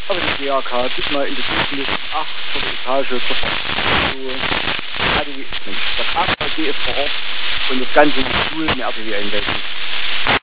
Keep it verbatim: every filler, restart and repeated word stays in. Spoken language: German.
Aber die G A K, sieht mal in der Küche, achte Etage, so, hatte wie, Mensch, das A K G ist vor Ort und das Ganze mit Schulen, mehr wie ein Welten.